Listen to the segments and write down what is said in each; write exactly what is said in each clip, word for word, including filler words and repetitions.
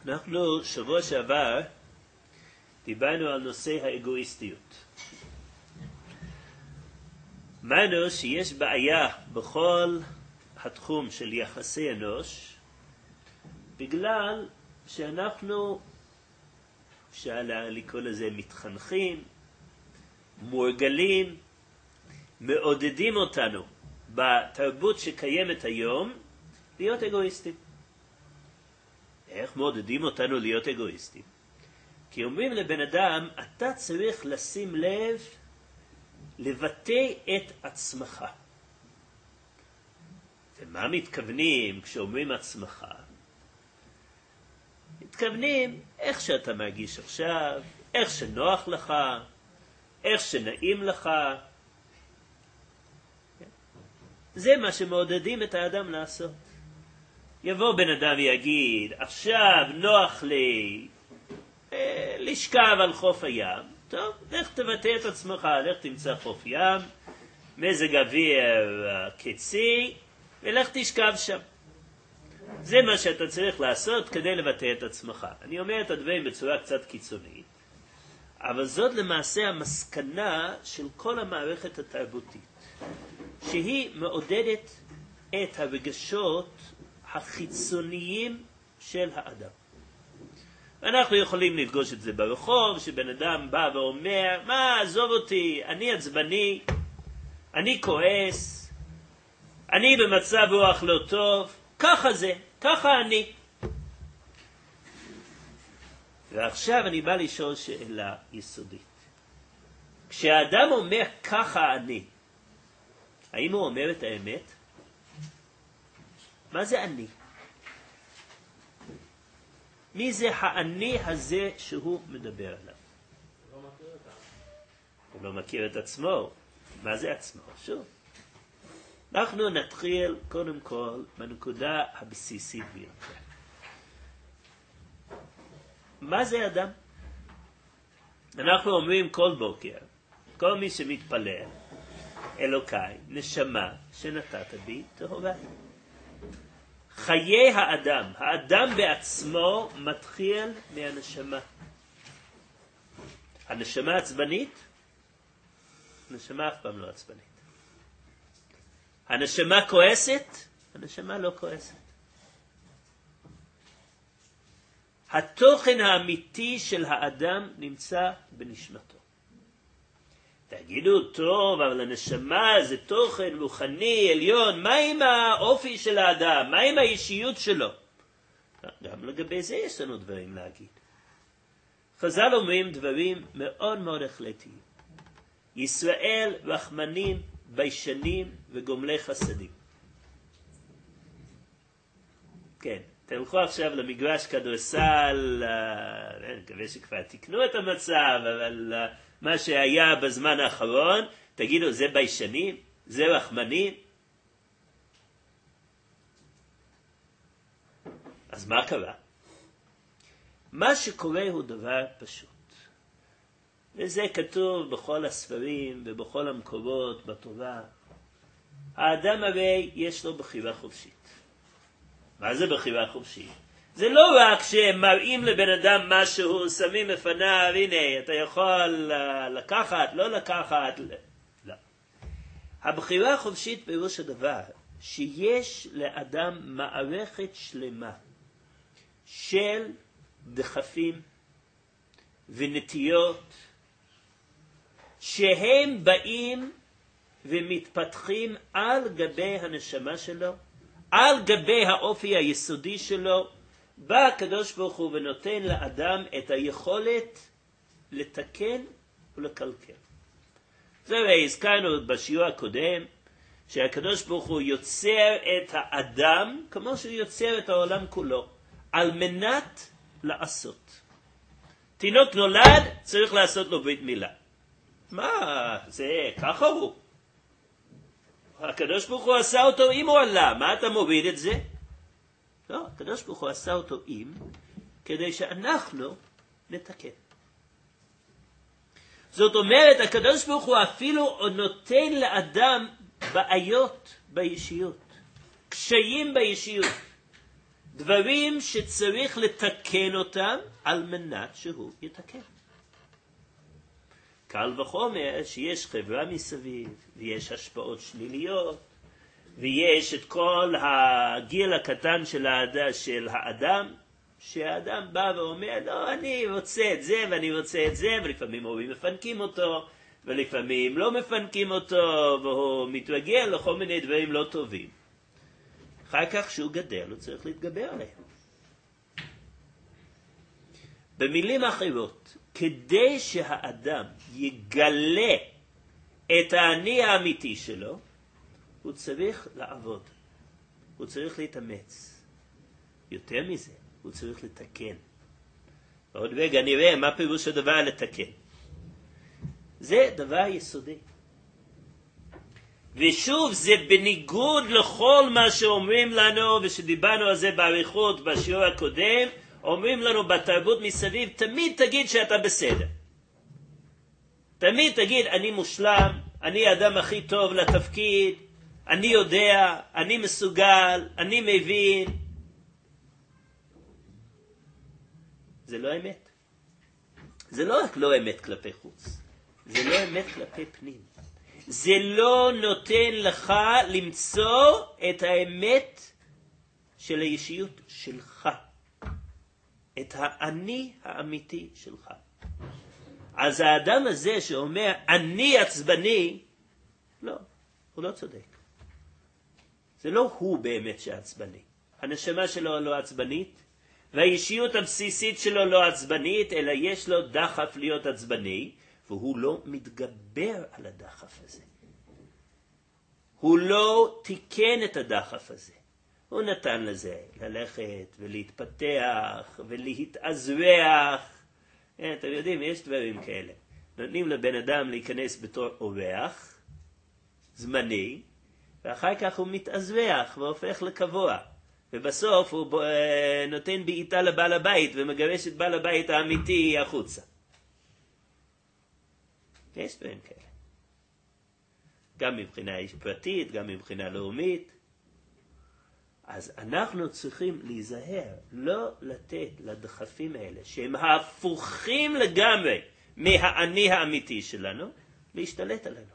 אנחנו שבוע שעבר דיברנו על נושא האגואיסטיות. אמרנו שיש בעיה בכל התחום של יחסי אנוש, בגלל שאנחנו, אפשר לקרוא לזה מתחנכים, מורגלים, מעודדים אותנו בתרבות שקיימת היום להיות אגואיסטים. איך מעודדים אותנו להיות אגואיסטים? כי אומרים לבן אדם, אתה צריך לשים לב לבטא את עצמך. ומה מתכוונים כשאומרים עצמך? מתכוונים איך שאתה מרגיש עכשיו, איך שנוח לך, איך שנעים לך. זה מה שמעודדים את האדם לעשות. יבוא בן אדם ויגיד, עכשיו נוח לי אה, לשכב על חוף הים. טוב, לך תבטא את עצמך, לך תמצא חוף ים, מזג אוויר קצי, ולך תשכב שם. זה מה שאתה צריך לעשות כדי לבטא את עצמך. אני אומר את הדברים בצורה קצת קיצונית, אבל זאת למעשה המסקנה של כל המערכת התרבותית, שהיא מעודדת את הרגשות החיצוניים של האדם. אנחנו יכולים לפגוש את זה ברחוב, שבן אדם בא ואומר, מה, עזוב אותי, אני עצבני, אני כועס, אני במצב רוח לא טוב, ככה זה, ככה אני. ועכשיו אני בא לשאול שאלה יסודית. כשהאדם אומר ככה אני, האם הוא אומר את האמת? מה זה אני? מי זה האני הזה שהוא מדבר עליו? הוא לא מכיר אותה. הוא לא מכיר את עצמו. מה זה עצמו? שוב. אנחנו נתחיל קודם כל בנקודה הבסיסית ביותר. מה זה אדם? אנחנו אומרים כל בוקר, כל מי שמתפלל, אלוקיי, נשמה שנתת בי טהורה. חיי האדם, האדם בעצמו מתחיל מהנשמה. הנשמה עצבנית? הנשמה אף פעם לא עצבנית. הנשמה כועסת? הנשמה לא כועסת. התוכן האמיתי של האדם נמצא בנשמתו. תגידו, טוב, אבל הנשמה זה תוכן רוחני, עליון, מה עם האופי של האדם? מה עם האישיות שלו? גם לגבי זה יש לנו דברים להגיד. חז"ל אומרים דברים מאוד מאוד החלטיים. ישראל רחמנים, ביישנים וגומלי חסדים. כן, תלכו עכשיו למגרש כדורסל, אני מקווה שכבר תקנו את המצב, אבל מה שהיה בזמן האחרון, תגידו, זה ביישנים? זה רחמנים? אז מה קרה? מה שקורה הוא דבר פשוט. וזה כתוב בכל הספרים ובכל המקורות בתורה. האדם הרי יש לו בחירה חופשית. מה זה בחירה חופשית? זה לא רק שמראים לבן אדם משהו, שמים לפניו, הנה, אתה יכול לקחת, לא לקחת. לא. הבחירה החופשית פירוש הדבר, שיש לאדם מערכת שלמה של דחפים ונטיות, שהם באים ומתפתחים על גבי הנשמה שלו, על גבי האופי היסודי שלו, בא הקדוש ברוך הוא ונותן לאדם את היכולת לתקן ולקלקל. זה הזכרנו בשיעור הקודם, שהקדוש ברוך הוא יוצר את האדם כמו שהוא יוצר את העולם כולו, על מנת לעשות. תינוק נולד, צריך לעשות לו ברית מילה. מה, זה ככה הוא. הקדוש ברוך הוא עשה אותו עם או עלה, מה אתה מוריד את זה? לא, הקדוש ברוך הוא עשה אותו עם, כדי שאנחנו נתקן. זאת אומרת, הקדוש ברוך הוא אפילו נותן לאדם בעיות באישיות, קשיים באישיות, דברים שצריך לתקן אותם על מנת שהוא יתקן. קל וחומר שיש חברה מסביב, ויש השפעות שליליות, ויש את כל הגיל הקטן של האדם, של האדם, שהאדם בא ואומר, לא, אני רוצה את זה ואני רוצה את זה, ולפעמים הורים מפנקים אותו, ולפעמים לא מפנקים אותו, והוא מתרגל לכל מיני דברים לא טובים. אחר כך שהוא גדל, הוא צריך להתגבר עליהם. במילים אחרות, כדי שהאדם יגלה את האני האמיתי שלו, הוא צריך לעבוד, הוא צריך להתאמץ. יותר מזה, הוא צריך לתקן. ועוד רגע נראה מה פירוש הדבר לתקן. זה דבר יסודי. ושוב, זה בניגוד לכל מה שאומרים לנו, ושדיברנו על זה בעריכות בשיעור הקודם, אומרים לנו בתרבות מסביב, תמיד תגיד שאתה בסדר. תמיד תגיד, אני מושלם, אני האדם הכי טוב לתפקיד, אני יודע, אני מסוגל, אני מבין. זה לא אמת. זה לא רק לא אמת כלפי חוץ, זה לא אמת כלפי פנים. זה לא נותן לך למצוא את האמת של האישיות שלך. את האני האמיתי שלך. אז האדם הזה שאומר, אני עצבני, לא, הוא לא צודק. זה לא הוא באמת שעצבני. הנשמה שלו לא עצבנית, והאישיות הבסיסית שלו לא עצבנית, אלא יש לו דחף להיות עצבני, והוא לא מתגבר על הדחף הזה. הוא לא תיקן את הדחף הזה. הוא נתן לזה ללכת ולהתפתח ולהתאזרח. אתם יודעים, יש דברים כאלה. נותנים לבן אדם להיכנס בתור אורח, זמני, ואחר כך הוא מתאזרח והופך לקבוע. ובסוף הוא נותן בעיטה לבעל הבית ומגרש את בעל הבית האמיתי החוצה. יש דברים כאלה. גם מבחינה פרטית, גם מבחינה לאומית. אז אנחנו צריכים להיזהר, לא לתת לדחפים האלה, שהם הפוכים לגמרי מהאני האמיתי שלנו, להשתלט עלינו.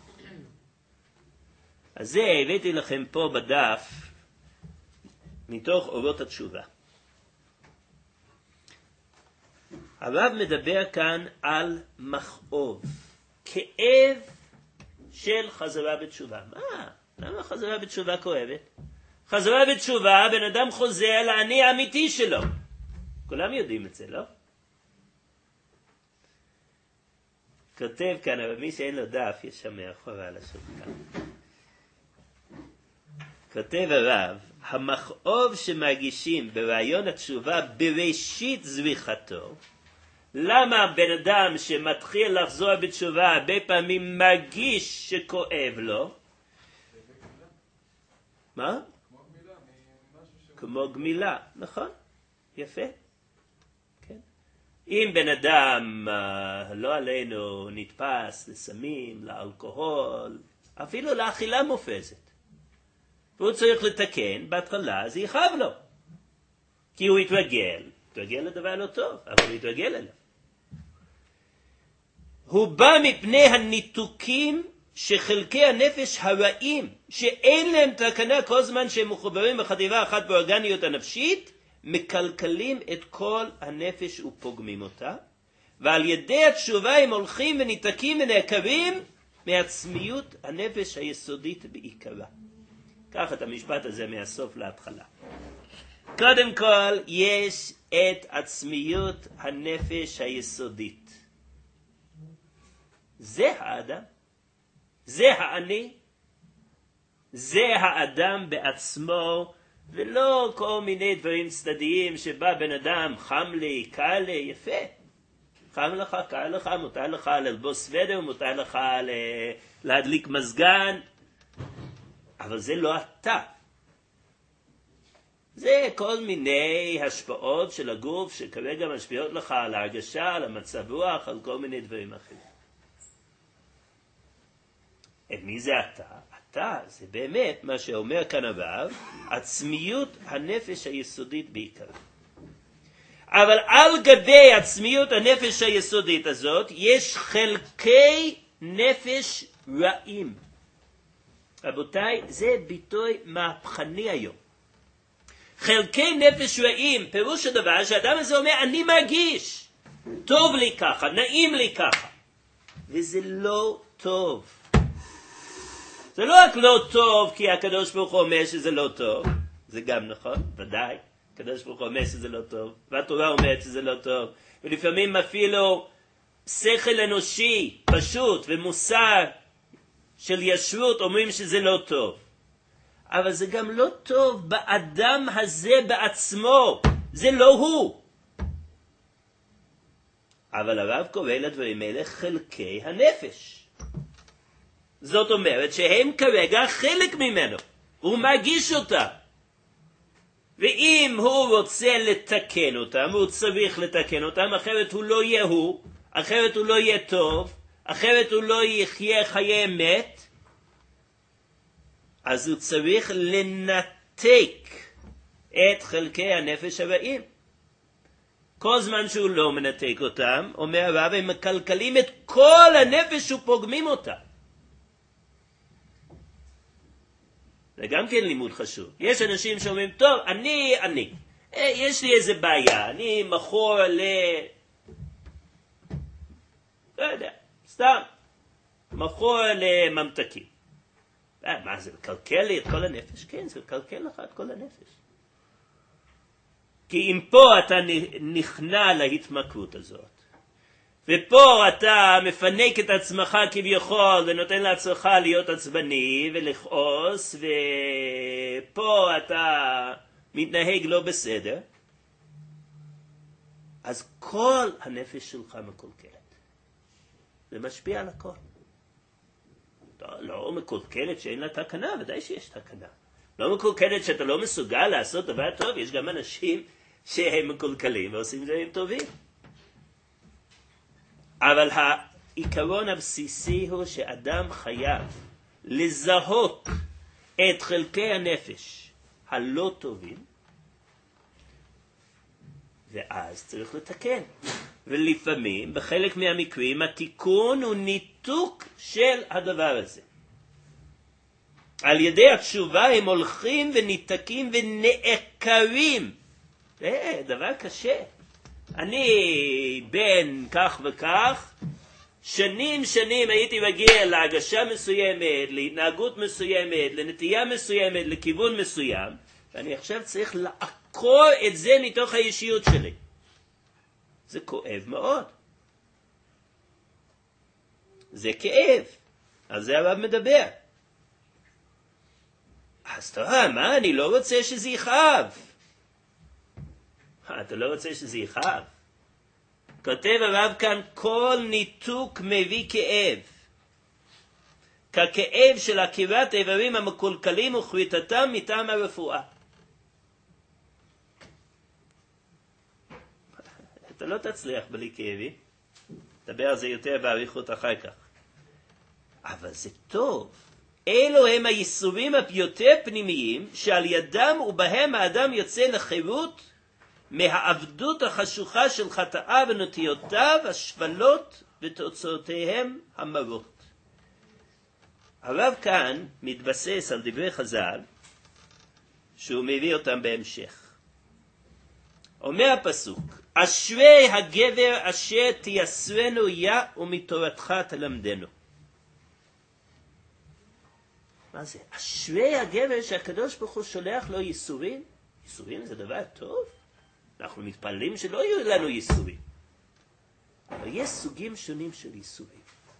אז זה הבאתי לכם פה בדף, מתוך אורות התשובה. הרב מדבר כאן על מכאוב, כאב של חזרה בתשובה. מה? למה חזרה בתשובה כואבת? חזרה בתשובה, בן אדם חוזר לאני האמיתי שלו. כולם יודעים את זה, לא? כותב כאן, אבל מי שאין לו דף, יש שם מאחורה על השולחן. כותב הרב, המכאוב שמרגישים ברעיון התשובה בראשית זריחתו, למה בן אדם שמתחיל לחזור בתשובה הרבה פעמים מרגיש שכואב לו? מה? כמו גמילה, נכון, יפה. כן. אם בן אדם, לא עלינו, נתפס לסמים, לאלכוהול, אפילו לאכילה מופזת, והוא צריך לתקן, בהתחלה זה יכאב לו. כי הוא יתרגל, יתרגל לדבר לא טוב, אבל הוא יתרגל אליו. הוא בא מפני הניתוקים שחלקי הנפש הרעים, שאין להם תקנה כל זמן שהם מחוברים בחדירה אחת באורגניות הנפשית, מקלקלים את כל הנפש ופוגמים אותה, ועל ידי התשובה הם הולכים וניתקים ונעקרים מעצמיות הנפש היסודית בעיקרה. קח את המשפט הזה מהסוף להתחלה. קודם כל, יש את עצמיות הנפש היסודית. זה האדם. זה האני. זה האדם בעצמו, ולא כל מיני דברים צדדיים שבא בן אדם, חם לי, קר לי, יפה. חם לך, קר לך, מותר לך ללבוס סוודר, מותר לך להדליק מזגן, אבל זה לא אתה. זה כל מיני השפעות של הגוף שכרגע משפיעות לך על ההרגשה, על המצב רוח, על כל מיני דברים אחרים. מי זה אתה? אתה, זה באמת מה שאומר כאן הרב, עצמיות הנפש היסודית בעיקר. אבל על גבי עצמיות הנפש היסודית הזאת, יש חלקי נפש רעים. רבותיי, זה ביטוי מהפכני היום. חלקי נפש רעים, פירוש הדבר שהאדם הזה אומר, אני מרגיש, טוב לי ככה, נעים לי ככה. וזה לא טוב. זה לא רק לא טוב כי הקדוש ברוך הוא אומר שזה לא טוב, זה גם נכון, ודאי, הקדוש ברוך הוא אומר שזה לא טוב, והתורה אומרת שזה לא טוב, ולפעמים אפילו שכל אנושי פשוט ומוסר של ישרות אומרים שזה לא טוב. אבל זה גם לא טוב באדם הזה בעצמו, זה לא הוא. אבל הרב קורא לדברים האלה חלקי הנפש. זאת אומרת שהם כרגע חלק ממנו, הוא מרגיש אותם. ואם הוא רוצה לתקן אותם, הוא צריך לתקן אותם, אחרת הוא לא יהיה הוא, אחרת הוא לא יהיה טוב, אחרת הוא לא יחיה חיי אמת, אז הוא צריך לנתק את חלקי הנפש הרעים. כל זמן שהוא לא מנתק אותם, אומר הרב, הם מקלקלים את כל הנפש ופוגמים אותה. זה גם כן לימוד חשוב. יש אנשים שאומרים, טוב, אני, אני, יש לי איזה בעיה, אני מכור ל... לא יודע, סתם, מכור לממתקים. מה, זה מקלקל לי את כל הנפש? כן, זה מקלקל לך את כל הנפש. כי אם פה אתה נכנע להתמכרות הזאת, ופה אתה מפנק את עצמך כביכול, ונותן לעצמך להיות עצבני ולכעוס, ופה אתה מתנהג לא בסדר, אז כל הנפש שלך מקולקלת. זה משפיע על הכל. לא מקולקלת שאין לה תקנה, ודאי שיש תקנה. לא מקולקלת שאתה לא מסוגל לעשות דבר טוב, יש גם אנשים שהם מקולקלים ועושים דברים טובים. אבל העיקרון הבסיסי הוא שאדם חייב לזהות את חלקי הנפש הלא טובים, ואז צריך לתקן. ולפעמים, בחלק מהמקרים, התיקון הוא ניתוק של הדבר הזה. על ידי התשובה הם הולכים וניתקים ונעקרים. זה דבר קשה. אני בן כך וכך, שנים שנים הייתי מגיע להגשה מסוימת, להתנהגות מסוימת, לנטייה מסוימת, לכיוון מסוים, ואני עכשיו צריך לעקור את זה מתוך האישיות שלי. זה כואב מאוד. זה כאב. על זה הרב מדבר. אז טוב, מה? אני לא רוצה שזה יכאב. אתה לא רוצה שזה יכאב? כותב הרב כאן, כל ניתוק מביא כאב. ככאב של עקירת איברים המקולקלים וכריתתם מטעם הרפואה. אתה לא תצליח בלי כאבים. תדבר על זה יותר בעריכות אחר כך. אבל זה טוב. אלו הם הייסורים היותר פנימיים שעל ידם ובהם האדם יוצא לחירות מהעבדות החשוכה של חטאיו ונטיותיו השפלות ותוצאותיהם המרות. הרב כאן מתבסס על דברי חז"ל שהוא מביא אותם בהמשך. אומר הפסוק, אשרי הגבר אשר תייסרנו יה ומתורתך תלמדנו. מה זה? אשרי הגבר שהקדוש ברוך הוא שולח לו ייסורים? ייסורים זה דבר טוב? אנחנו מתפללים שלא יהיו לנו ייסורים. אבל יש סוגים שונים של ייסורים.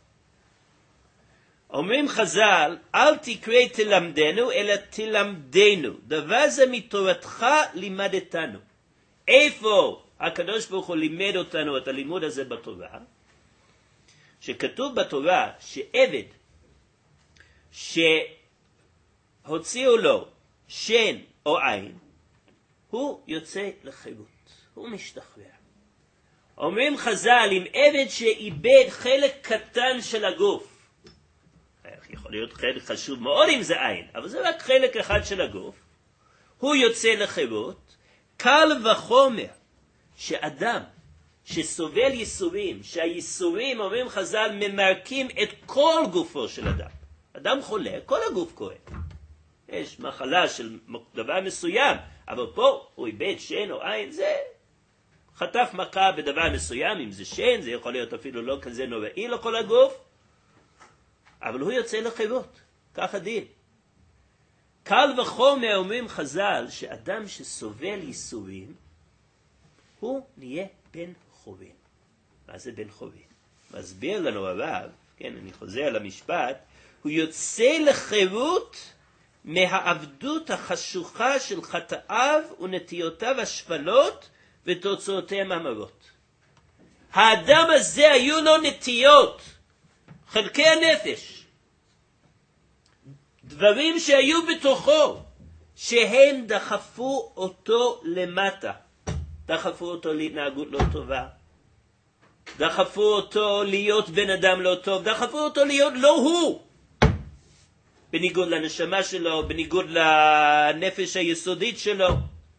אומרים חז"ל, אל תקרא תלמדנו, אלא תלמדנו. דבר זה מתורתך לימדתנו. איפה הקדוש ברוך הוא לימד אותנו את הלימוד הזה בתורה? שכתוב בתורה שעבד שהוציאו לו שן או עין, הוא יוצא לחירות, הוא משתחרר. אומרים חז"ל, אם עבד שאיבד חלק קטן של הגוף, יכול להיות חלק חשוב מאוד אם זה עין, אבל זה רק חלק אחד של הגוף, הוא יוצא לחירות. קל וחומר שאדם שסובל ייסורים, שהייסורים, אומרים חז"ל, ממרקים את כל גופו של אדם. אדם חולה, כל הגוף כואב. יש מחלה של דבר מסוים, אבל פה הוא איבד שן או עין, זה חטף מכה בדבר מסוים, אם זה שן, זה יכול להיות אפילו לא כזה נוראי לכל הגוף, אבל הוא יוצא לחירות, כך הדין. קל וחומר אומרים חז"ל, שאדם שסובל ייסורים, הוא נהיה בן חורין. מה זה בן חורין? מסביר לנו הרב, כן, אני חוזר למשפט, הוא יוצא לחירות מהעבדות החשוכה של חטאיו ונטיותיו השפלות ותוצאותיהם המרות. האדם הזה היו לו נטיות, חלקי הנפש, דברים שהיו בתוכו, שהם דחפו אותו למטה. דחפו אותו להתנהגות לא טובה, דחפו אותו להיות בן אדם לא טוב, דחפו אותו להיות לא הוא, בניגוד לנשמה שלו, בניגוד לנפש היסודית שלו.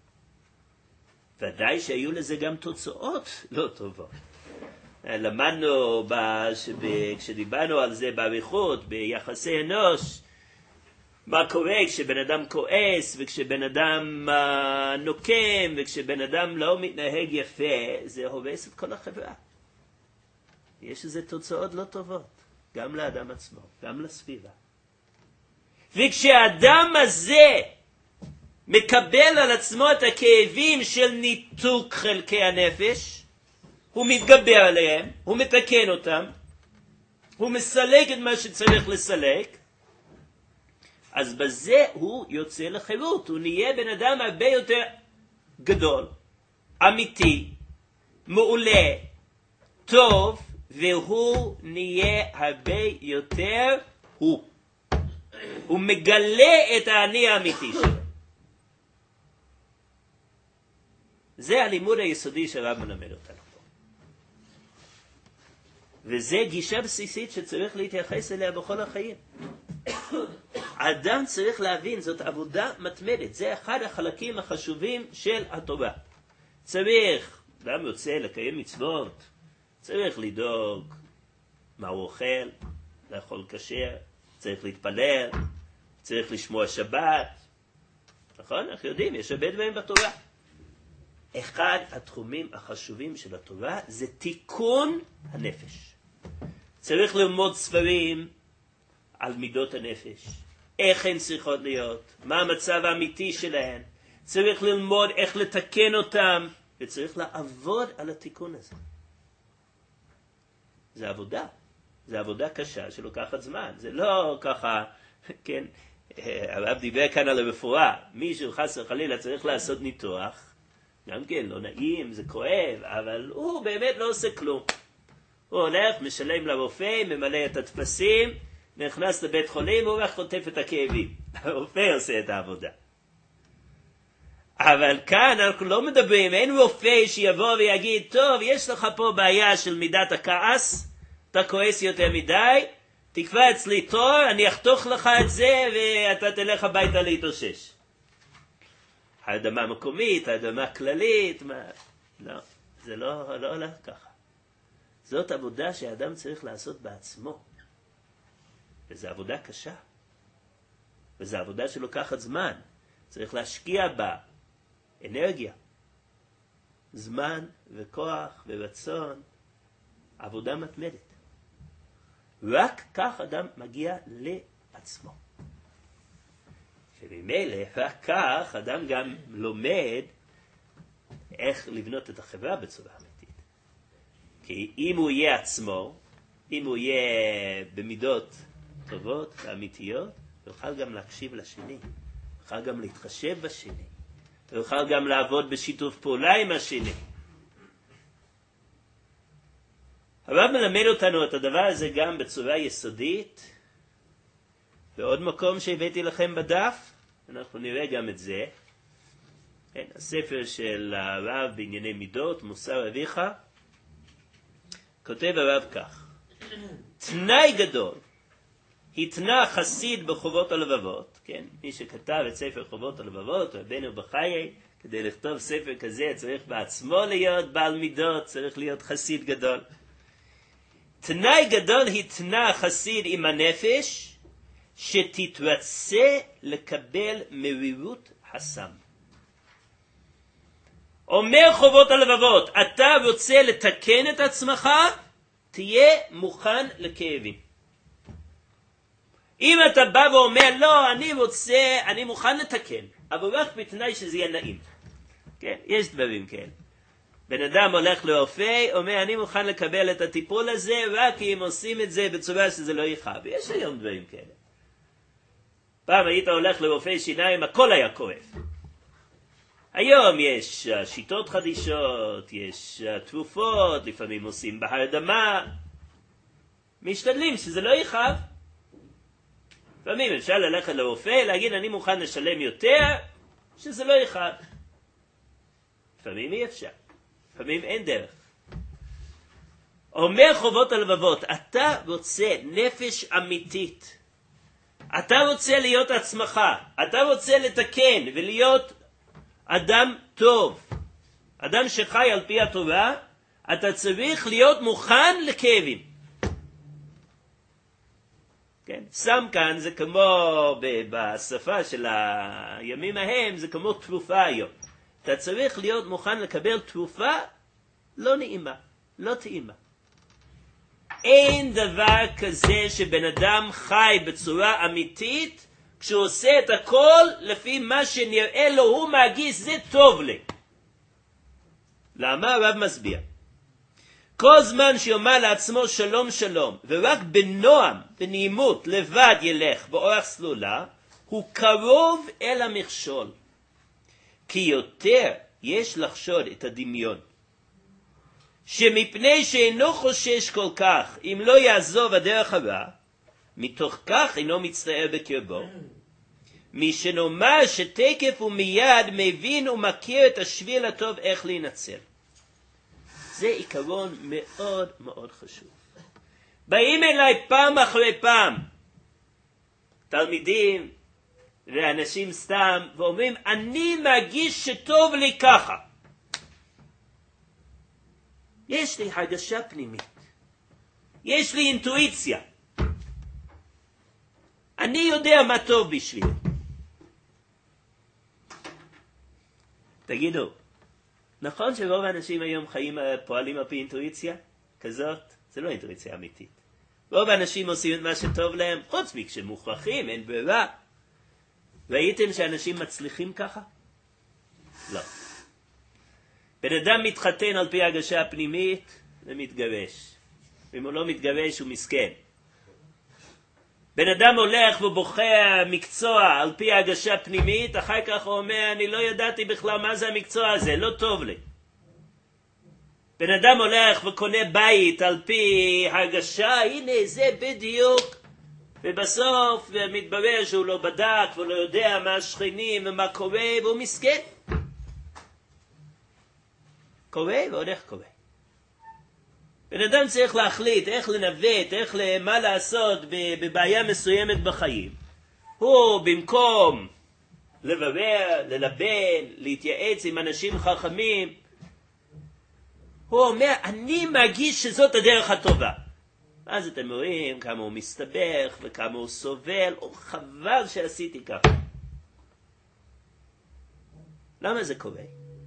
ודאי שהיו לזה גם תוצאות לא טובות. למדנו כשדיברנו על זה בעריכות, ביחסי אנוש, מה קורה כשבן אדם כועס, וכשבן אדם uh, נוקם, וכשבן אדם לא מתנהג יפה, זה הורס את כל החברה. יש איזה תוצאות לא טובות, גם לאדם עצמו, גם לסביבה. וכשהאדם הזה מקבל על עצמו את הכאבים של ניתוק חלקי הנפש, הוא מתגבר עליהם, הוא מתקן אותם, הוא מסלק את מה שצריך לסלק, אז בזה הוא יוצא לחירות, הוא נהיה בן אדם הרבה יותר גדול, אמיתי, מעולה, טוב, והוא נהיה הרבה יותר הוא. הוא מגלה את האני האמיתי שלו. זה הלימוד היסודי שהרב מלמד אותנו פה. וזה גישה בסיסית שצריך להתייחס אליה בכל החיים. האדם צריך להבין, זאת עבודה מתמדת, זה אחד החלקים החשובים של התורה. צריך, אדם יוצא לקיים מצוות, צריך לדאוג מה הוא אוכל, לאכול כשר, צריך להתפלל, צריך לשמוע שבת. נכון? אנחנו יודעים, יש הרבה דברים בתורה. אחד התחומים החשובים של התורה זה תיקון הנפש. צריך ללמוד ספרים על מידות הנפש, איך הן צריכות להיות, מה המצב האמיתי שלהן. צריך ללמוד איך לתקן אותם, וצריך לעבוד על התיקון הזה. זה עבודה. זה עבודה קשה שלוקחת זמן. זה לא ככה, כן, הרב דיבר כאן על הרפואה. מישהו חס וחלילה צריך לעשות ניתוח, גם כן לא נעים, זה כואב, אבל הוא באמת לא עושה כלום. הוא הולך, משלם לרופא, ממלא את הדפסים, נכנס לבית חולים, הוא רק חוטף את הכאבים. הרופא עושה את העבודה. אבל כאן אנחנו לא מדברים, אין רופא שיבוא ויגיד, טוב, יש לך פה בעיה של מידת הכעס, אתה כועס יותר מדי, תקבע אצלי תור, אני אחתוך לך את זה, ואתה תלך הביתה להתאושש. הרדמה מקומית, הרדמה כללית, מה... לא, זה לא, לא הולך ככה. זאת עבודה שהאדם צריך לעשות בעצמו. וזו עבודה קשה. וזו עבודה שלוקחת זמן. צריך להשקיע בה אנרגיה, זמן וכוח ורצון. עבודה מתמדת. רק כך אדם מגיע לעצמו. ובמילא, רק כך אדם גם לומד איך לבנות את החברה בצורה אמיתית. כי אם הוא יהיה עצמו, אם הוא יהיה במידות טובות ואמיתיות, הוא יוכל גם להקשיב לשני, הוא יוכל גם להתחשב בשני, הוא יוכל גם לעבוד בשיתוף פעולה עם השני. הרב מלמד אותנו את הדבר הזה גם בצורה יסודית, ועוד מקום שהבאתי לכם בדף, אנחנו נראה גם את זה. כן, הספר של הרב בענייני מידות, מוסר אביך, כותב הרב כך: תנאי גדול התנה חסיד בחובות הלבבות, כן? מי שכתב את ספר חובות הלבבות, רבנו בחיי, כדי לכתוב ספר כזה צריך בעצמו להיות בעל מידות, צריך להיות חסיד גדול. תנאי גדול התנה חסיד עם הנפש, שתתרצה לקבל מרירות הסם. אומר חובות הלבבות, אתה רוצה לתקן את עצמך, תהיה מוכן לכאבים. אם אתה בא ואומר, לא, אני רוצה, אני מוכן לתקן, אבל רק בתנאי שזה יהיה נעים. כן, יש דברים כאלה. בן אדם הולך לרופא, אומר, אני מוכן לקבל את הטיפול הזה, רק אם עושים את זה בצורה שזה לא יכאב. יש היום דברים כאלה. פעם היית הולך לרופא שיניים, הכל היה כואב. היום יש שיטות חדישות, יש תרופות, לפעמים עושים בהרדמה. משתדלים שזה לא יכאב. לפעמים אפשר ללכת לרופא, להגיד אני מוכן לשלם יותר, שזה לא יכאב. לפעמים אי אפשר, לפעמים אין דרך. אומר חובות הלבבות, אתה רוצה נפש אמיתית. אתה רוצה להיות עצמך, אתה רוצה לתקן ולהיות אדם טוב, אדם שחי על פי התורה, אתה צריך להיות מוכן לכאבים. כן? סם כאן זה כמו בשפה של הימים ההם, זה כמו תרופה היום. אתה צריך להיות מוכן לקבל תרופה לא נעימה, לא טעימה. אין דבר כזה שבן אדם חי בצורה אמיתית, כשהוא עושה את הכל לפי מה שנראה לו, הוא מרגיש, זה טוב לי. למה? הרב מסביר. כל זמן שיאמר לעצמו שלום שלום, ורק בנועם, בנעימות, לבד ילך באורח סלולה, הוא קרוב אל המכשול. כי יותר יש לחשוד את הדמיון. שמפני שאינו חושש כל כך, אם לא יעזוב הדרך הרע, מתוך כך אינו מצטער בקרבו. מי שנאמר שתקף ומיד מבין ומכיר את השביל הטוב איך להינצל. זה עיקרון מאוד מאוד חשוב. באים אליי פעם אחרי פעם תלמידים ואנשים סתם ואומרים, אני מרגיש שטוב לי ככה. יש לי הרגשה פנימית. יש לי אינטואיציה. אני יודע מה טוב בשבילי. תגידו, נכון שרוב האנשים היום חיים, פועלים על פי אינטואיציה כזאת? זה לא אינטואיציה אמיתית. רוב האנשים עושים את מה שטוב להם, חוץ מכשמוכרחים, אין ברירה. ראיתם שאנשים מצליחים ככה? לא. בן אדם מתחתן על פי הרגשה הפנימית ומתגרש. אם הוא לא מתגרש הוא מסכן. בן אדם הולך ובוחר מקצוע על פי הרגשה פנימית, אחר כך הוא אומר, אני לא ידעתי בכלל מה זה המקצוע הזה, לא טוב לי. בן אדם הולך וקונה בית על פי הרגשה, הנה זה בדיוק, ובסוף מתברר שהוא לא בדק ולא יודע מה השכנים ומה קורה, והוא מסכן. קורה והולך קורה. בן אדם צריך להחליט איך לנווט, איך מה לעשות בבעיה מסוימת בחיים. הוא במקום לברר, ללבן, להתייעץ עם אנשים חכמים, הוא אומר, אני מרגיש שזאת הדרך הטובה. אז אתם רואים כמה הוא מסתבך וכמה הוא סובל, או חבל שעשיתי ככה. למה זה קורה?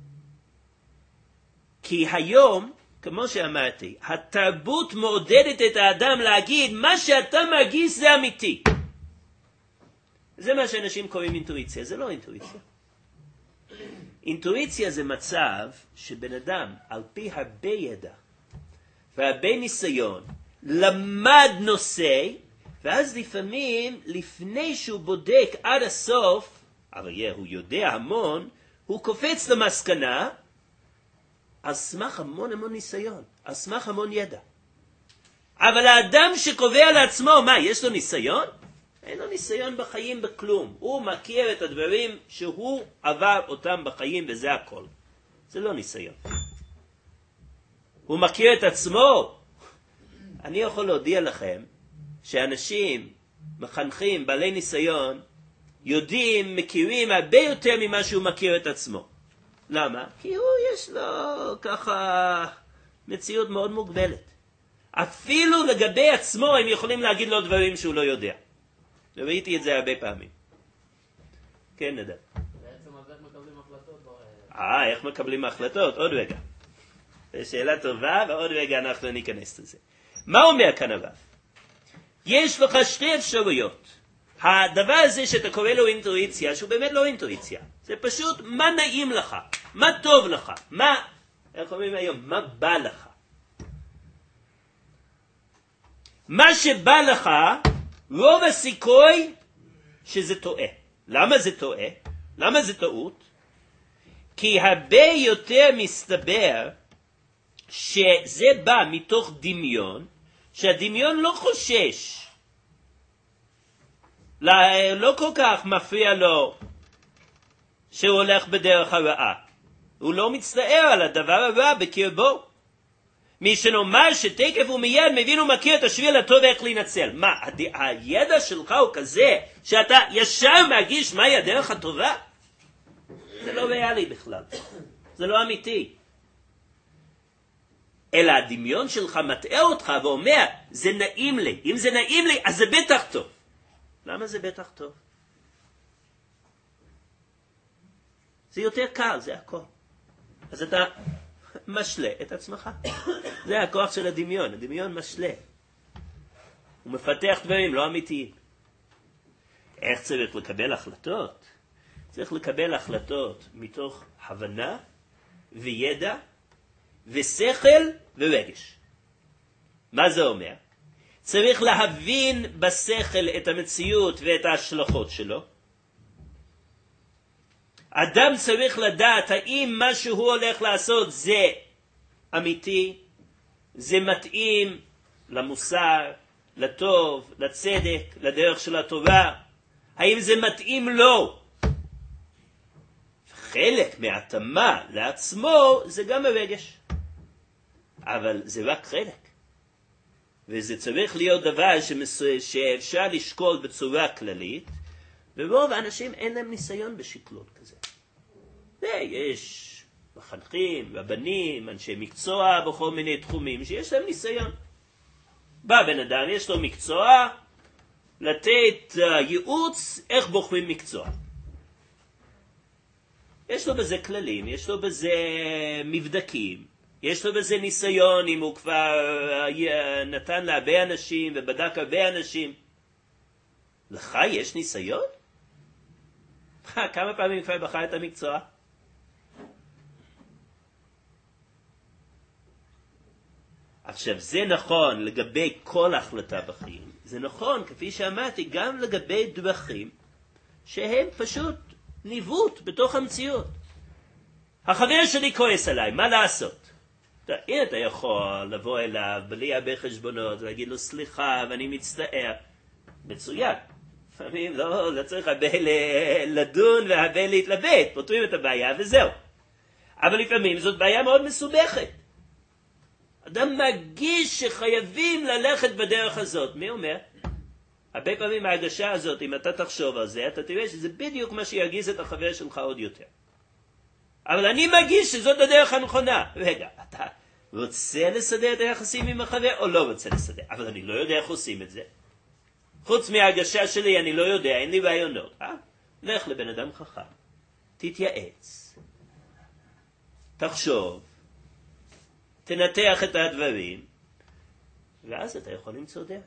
כי היום, כמו שאמרתי, התרבות מעודדת את האדם להגיד, מה שאתה מרגיש זה אמיתי. זה מה שאנשים קוראים אינטואיציה, זה לא אינטואיציה. אינטואיציה זה מצב שבן אדם, על פי הרבה ידע והרבה ניסיון, למד נושא, ואז לפעמים, לפני שהוא בודק עד הסוף, הרי הוא יודע המון, הוא קופץ למסקנה, על סמך המון המון ניסיון, על סמך המון ידע. אבל האדם שקובע לעצמו, מה, יש לו ניסיון? אין לו ניסיון בחיים בכלום. הוא מכיר את הדברים שהוא עבר אותם בחיים, וזה הכל. זה לא ניסיון. הוא מכיר את עצמו. אני יכול להודיע לכם שאנשים מחנכים, בעלי ניסיון, יודעים, מכירים הרבה יותר ממה שהוא מכיר את עצמו. למה? כי הוא יש לו ככה מציאות מאוד מוגבלת. אפילו לגבי עצמו הם יכולים להגיד לו דברים שהוא לא יודע. ראיתי את זה הרבה פעמים. כן, נדע. בעצם אז איך מקבלים החלטות? אה, איך מקבלים החלטות? עוד רגע. זו שאלה טובה, ועוד רגע אנחנו ניכנס לזה. מה אומר כאן הרב? יש לך שתי אפשרויות. הדבר הזה שאתה קורא לו אינטואיציה, שהוא באמת לא אינטואיציה. זה פשוט מה נעים לך, מה טוב לך, מה, איך אומרים היום, מה בא לך. מה שבא לך, רוב הסיכוי שזה טועה. למה זה טועה? למה זה טעות? כי הרבה יותר מסתבר שזה בא מתוך דמיון, שהדמיון לא חושש, לא, לא כל כך מפריע לו שהוא הולך בדרך הרעה. הוא לא מצטער על הדבר הרע בקרבו. מי שנאמר שתקף ומיד מבין ומכיר את השביל הטוב איך להינצל. מה, הד... הידע שלך הוא כזה שאתה ישר מרגיש מהי הדרך הטובה? זה לא ריאלי בכלל. זה לא אמיתי. אלא הדמיון שלך מטעה אותך ואומר, זה נעים לי. אם זה נעים לי, אז זה בטח טוב. למה זה בטח טוב? זה יותר קל, זה הכל. אז אתה משלה את עצמך. זה הכוח של הדמיון, הדמיון משלה. הוא מפתח דברים לא אמיתיים. איך צריך לקבל החלטות? צריך לקבל החלטות מתוך הבנה וידע ושכל ורגש. מה זה אומר? צריך להבין בשכל את המציאות ואת ההשלכות שלו. אדם צריך לדעת האם מה שהוא הולך לעשות זה אמיתי, זה מתאים למוסר, לטוב, לצדק, לדרך של התורה. האם זה מתאים לו? חלק מהתאמה לעצמו זה גם הרגש. אבל זה רק חלק. וזה צריך להיות דבר שאפשר לשקול בצורה כללית, ורוב האנשים אין להם ניסיון בשקלול כזה. ויש מחנכים, רבנים, אנשי מקצוע בכל מיני תחומים שיש להם ניסיון. בא בן אדם, יש לו מקצוע, לתת ייעוץ איך בוחרים מקצוע. יש לו בזה כללים, יש לו בזה מבדקים, יש לו בזה ניסיון אם הוא כבר נתן להרבה אנשים ובדק הרבה אנשים. לך יש ניסיון? כמה פעמים כבר בחר את המקצוע? עכשיו זה נכון לגבי כל החלטה בחיים. זה נכון, כפי שאמרתי, גם לגבי דרכים שהם פשוט ניווט בתוך המציאות. החבר שלי כועס עליי, מה לעשות? אם אתה יכול לבוא אליו בלי הרבה חשבונות ולהגיד לו סליחה ואני מצטער, מצוין. לפעמים לא, לא צריך הרבה לדון והרבה להתלבט, פותרים את הבעיה וזהו. אבל לפעמים זאת בעיה מאוד מסובכת. אדם מרגיש שחייבים ללכת בדרך הזאת. מי אומר? הרבה פעמים ההרגשה הזאת, אם אתה תחשוב על זה, אתה תראה שזה בדיוק מה שירגיז את החבר שלך עוד יותר. אבל אני מרגיש שזאת הדרך הנכונה. רגע, אתה רוצה לסדר את היחסים עם החבר או לא רוצה לסדר? אבל אני לא יודע איך עושים את זה. חוץ מההרגשה שלי אני לא יודע, אין לי רעיונות. אה? לך לבן אדם חכם, תתייעץ, תחשוב, תנתח את הדברים, ואז אתה יכול למצוא דרך.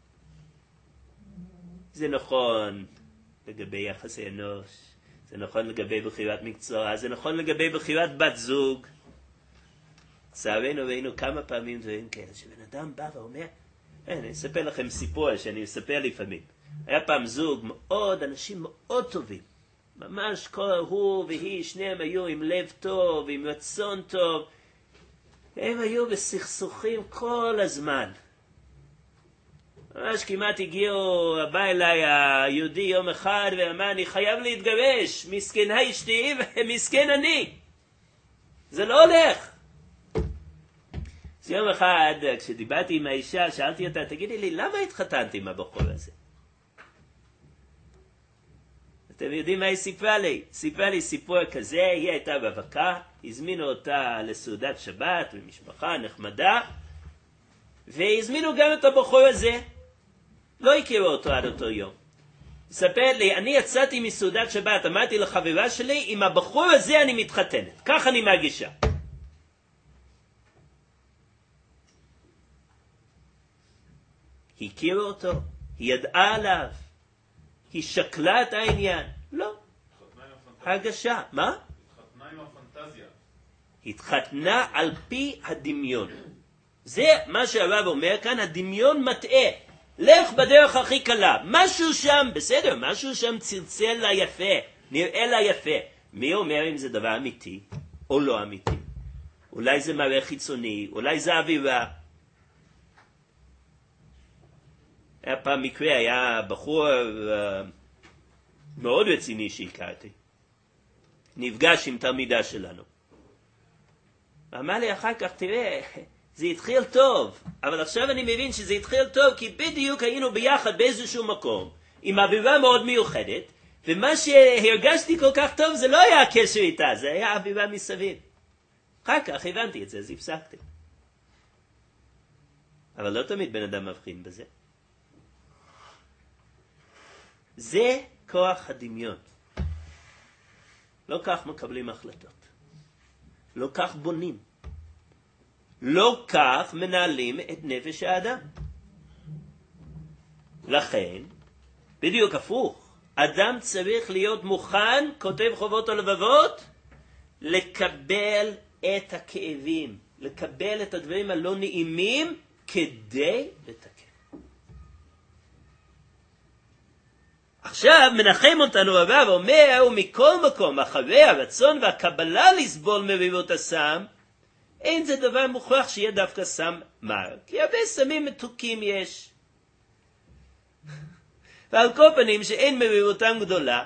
זה נכון לגבי יחסי אנוש, זה נכון לגבי בחירת מקצוע, זה נכון לגבי בחירת בת זוג. צערנו ראינו כמה פעמים דברים כאלה, שבן אדם בא ואומר, אני אספר לכם סיפור שאני אספר לפעמים. היה פעם זוג מאוד, אנשים מאוד טובים. ממש כל הוא והיא, שניהם היו עם לב טוב, עם רצון טוב. הם היו בסכסוכים כל הזמן. ממש כמעט הגיעו, בא אליי היהודי יום אחד ואמר, אני חייב להתגרש, מסכנה אשתי ומסכן אני. זה לא הולך. אז יום אחד, כשדיברתי עם האישה, שאלתי אותה, תגידי לי, למה התחתנת עם הבחור הזה? אתם יודעים מה היא סיפרה לי? סיפרה לי סיפור כזה, היא הייתה רווקה, הזמינו אותה לסעודת שבת במשפחה נחמדה, והזמינו גם את הבחור הזה. לא הכירו אותו עד אותו יום. ספרת לי, אני יצאתי מסעודת שבת, אמרתי לחברה שלי, עם הבחור הזה אני מתחתנת. כך אני מרגישה. הכירו אותו, היא ידעה עליו, היא שקלה את העניין. לא. הרגשה. מה? התחתנה עם הפנטזיה. התחתנה על פי הדמיון. זה מה שהרב אומר כאן, הדמיון מטעה. לך בדרך הכי קלה. משהו שם, בסדר, משהו שם צלצל לה יפה, נראה לה יפה. מי אומר אם זה דבר אמיתי או לא אמיתי? אולי זה מראה חיצוני, אולי זה אווירה. היה פעם מקרה, היה בחור uh, מאוד רציני שהכרתי. נפגש עם תלמידה שלנו. ואמר לי אחר כך, תראה, זה התחיל טוב, אבל עכשיו אני מבין שזה התחיל טוב, כי בדיוק היינו ביחד באיזשהו מקום, עם אווירה מאוד מיוחדת, ומה שהרגשתי כל כך טוב זה לא היה הקשר איתה, זה היה אווירה מסביב. אחר כך הבנתי את זה, אז הפסקתי. אבל לא תמיד בן אדם מבחין בזה. זה כוח הדמיון. לא כך מקבלים החלטות. לא כך בונים. לא כך מנהלים את נפש האדם. לכן, בדיוק הפוך, אדם צריך להיות מוכן, כותב חובות הלבבות, לקבל את הכאבים, לקבל את הדברים הלא נעימים כדי לתקן. עכשיו מנחם אותנו הרב ואומר, ומכל מקום אחרי הרצון והקבלה לסבול מרירות הסם, אין זה דבר מוכרח שיהיה דווקא סם מר, כי הרבה סמים מתוקים יש. ועל כל פנים שאין מרירותם גדולה,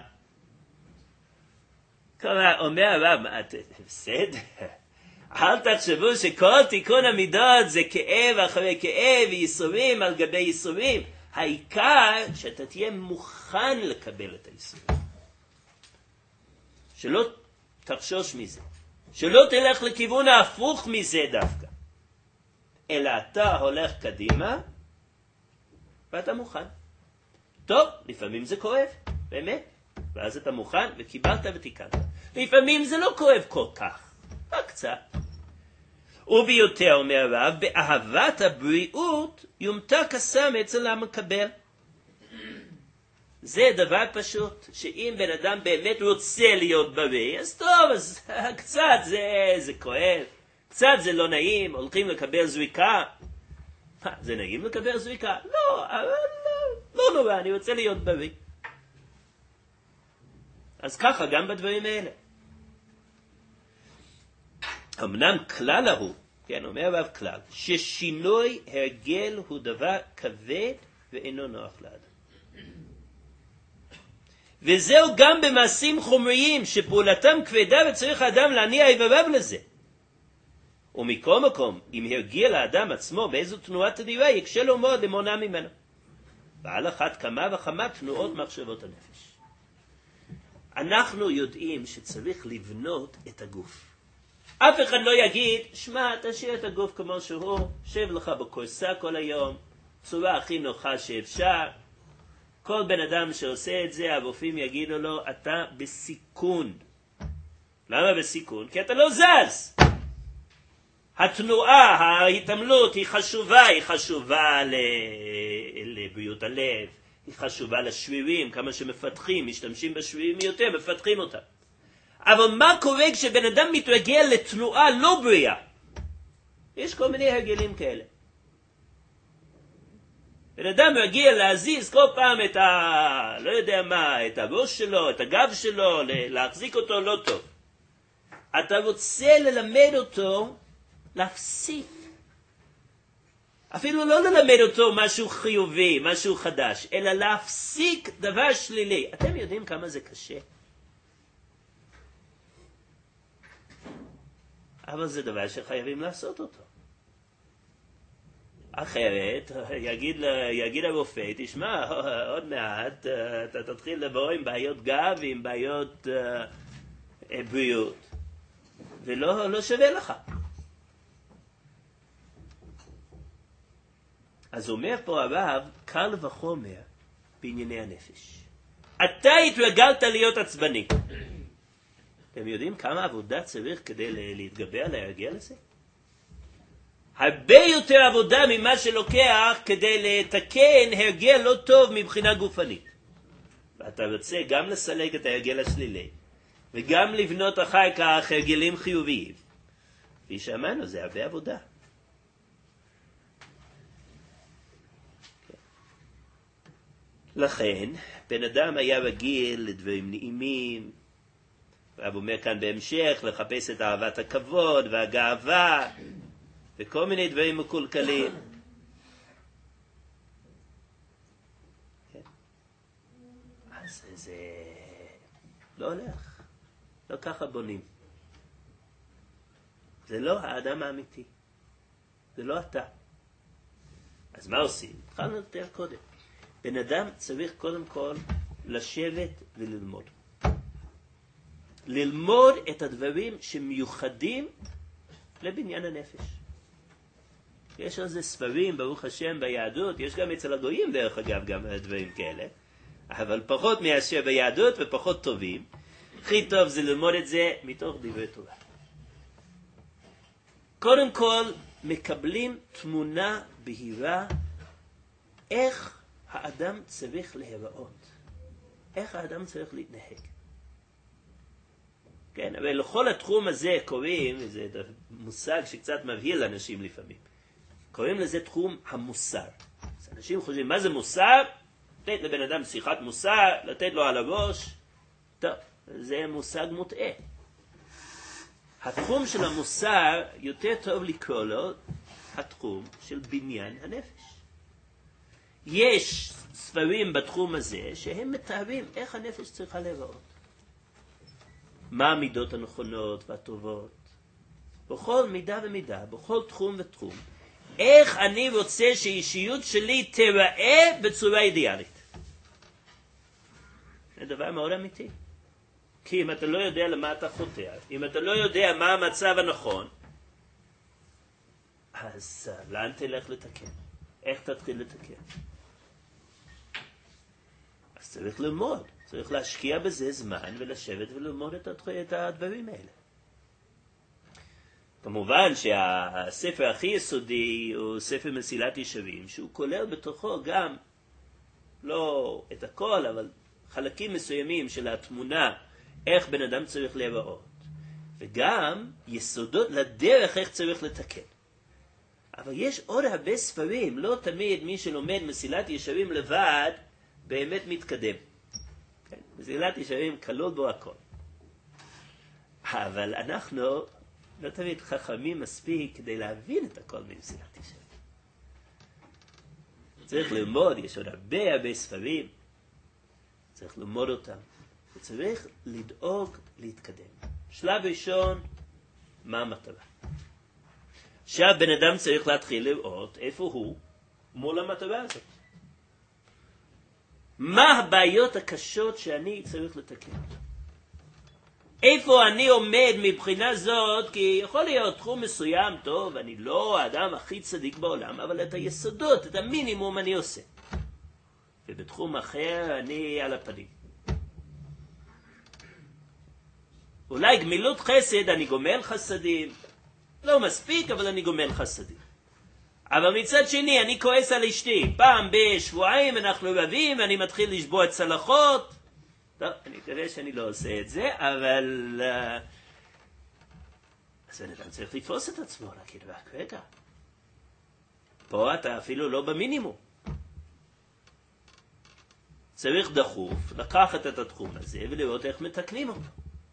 כלומר, אומר הרב, בסדר, אל תחשבו שכל תיקון המידות זה כאב אחרי כאב וייסורים על גבי ייסורים. העיקר שאתה תהיה מוכן לקבל את הייסורים. שלא תחשוש מזה. שלא תלך לכיוון ההפוך מזה דווקא. אלא אתה הולך קדימה ואתה מוכן. טוב, לפעמים זה כואב, באמת. ואז אתה מוכן וקיבלת ותיקנת. לפעמים זה לא כואב כל כך, רק קצת. וביותר אומר הרב, באהבת הבריאות יומתק הסם אצל המקבל. זה דבר פשוט, שאם בן אדם באמת רוצה להיות בריא, אז טוב, אז קצת זה, זה כואב, קצת זה לא נעים, הולכים לקבל זריקה. זה נעים לקבל זריקה? לא, אבל לא, לא נורא, אני רוצה להיות בריא. אז ככה גם בדברים האלה. אמנם כלל ההוא, כן, אומר הרב כלל, ששינוי הרגל הוא דבר כבד ואינו נוח לאדם. וזהו גם במעשים חומריים שפעולתם כבדה וצריך האדם להניע איבריו לזה. ומכל מקום, אם הרגיל האדם עצמו באיזו תנועה תדירה, יקשה לו מאוד למונע ממנו. ועל אחת כמה וכמה תנועות מחשבות הנפש. אנחנו יודעים שצריך לבנות את הגוף. אף אחד לא יגיד, שמע, תשאיר את הגוף כמו שהוא, שב לך בקורסה כל היום, צורה הכי נוחה שאפשר. כל בן אדם שעושה את זה, הרופאים יגידו לו, אתה בסיכון. למה בסיכון? כי אתה לא זז. התנועה, ההתעמלות היא חשובה, היא חשובה לבריאות הלב, היא חשובה לשרירים, כמה שמפתחים, משתמשים בשרירים יותר, מפתחים אותם. אבל מה קורה כשבן אדם מתרגל לתנועה לא בריאה? יש כל מיני הרגלים כאלה. בן אדם רגיל להזיז כל פעם את ה... לא יודע מה, את הראש שלו, את הגב שלו, להחזיק אותו לא טוב. אתה רוצה ללמד אותו להפסיק. אפילו לא ללמד אותו משהו חיובי, משהו חדש, אלא להפסיק דבר שלילי. אתם יודעים כמה זה קשה? אבל זה דבר שחייבים לעשות אותו. אחרת, יגיד, יגיד הרופא, תשמע, עוד מעט אתה תתחיל לבוא עם בעיות גב ועם בעיות uh, בריאות, ולא לא שווה לך. אז אומר פה הרב, קל וחומר בענייני הנפש. אתה התרגלת להיות עצבני. אתם יודעים כמה עבודה צריך כדי להתגבר על ההרגל הזה? הרבה יותר עבודה ממה שלוקח כדי לתקן הרגל לא טוב מבחינה גופנית. ואתה רוצה גם לסלק את ההרגל השלילי, וגם לבנות אחר כך הרגלים חיוביים. כפי שאמרנו, זה הרבה עבודה. לכן, בן אדם היה רגיל לדברים נעימים, הרב אומר כאן בהמשך, לחפש את אהבת הכבוד והגאווה, וכל מיני דברים מקולקלים. כן. אז זה לא הולך. לא ככה בונים. זה לא האדם האמיתי. זה לא אתה. אז מה עושים? התחלנו יותר קודם. בן אדם צריך קודם כל לשבת וללמוד. ללמוד את הדברים שמיוחדים לבניין הנפש. יש על זה ספרים, ברוך השם, ביהדות, יש גם אצל הגויים דרך אגב גם דברים כאלה, אבל פחות מאשר ביהדות ופחות טובים. הכי טוב זה ללמוד את זה מתוך דברי תורה. קודם כל מקבלים תמונה בהירה איך האדם צריך להיראות, איך האדם צריך להתנהג. כן, אבל לכל התחום הזה קוראים, זה מושג שקצת מבהיל לאנשים לפעמים, קוראים לזה תחום המוסר. אז אנשים חושבים, מה זה מוסר? לתת לבן אדם שיחת מוסר, לתת לו על הראש. טוב, זה מושג מוטעה. התחום של המוסר יותר טוב לקרוא לו התחום של בניין הנפש. יש ספרים בתחום הזה שהם מתארים איך הנפש צריכה להיראות. מה המידות הנכונות והטובות. בכל מידה ומידה, בכל תחום ותחום. איך אני רוצה שהאישיות שלי תיראה בצורה אידיאלית. זה דבר מאוד אמיתי. כי אם אתה לא יודע למה אתה חותר, אם אתה לא יודע מה המצב הנכון, אז לאן תלך לתקן? איך תתחיל לתקן? אז צריך ללמוד, צריך להשקיע בזה זמן ולשבת וללמוד את הדברים האלה. כמובן שהספר הכי יסודי הוא ספר מסילת ישרים, שהוא כולל בתוכו גם, לא את הכל, אבל חלקים מסוימים של התמונה, איך בן אדם צריך להיראות, וגם יסודות לדרך איך צריך לתקן. אבל יש עוד הרבה ספרים, לא תמיד מי שלומד מסילת ישרים לבד באמת מתקדם. כן? מסילת ישרים כלול בו הכל. אבל אנחנו לא תמיד חכמים מספיק כדי להבין את הכל ממסילת ישרים. צריך ללמוד, יש עוד הרבה הרבה ספרים, צריך ללמוד אותם, וצריך לדאוג להתקדם. שלב ראשון, מה המטרה? עכשיו בן אדם צריך להתחיל לראות איפה הוא מול המטרה הזאת. מה הבעיות הקשות שאני צריך לתקן? איפה אני עומד מבחינה זאת? כי יכול להיות תחום מסוים טוב, אני לא האדם הכי צדיק בעולם, אבל את היסודות, את המינימום אני עושה. ובתחום אחר אני על הפנים. אולי גמילות חסד, אני גומל חסדים. לא מספיק, אבל אני גומל חסדים. אבל מצד שני, אני כועס על אשתי. פעם בשבועיים אנחנו רבים, אני מתחיל לשבוע צלחות. טוב, אני מקווה שאני לא עושה את זה, אבל... אז בן אדם צריך לתפוס את עצמו, להגיד, רק רגע. פה אתה אפילו לא במינימום. צריך דחוף לקחת את התחום הזה ולראות איך מתקנים אותו.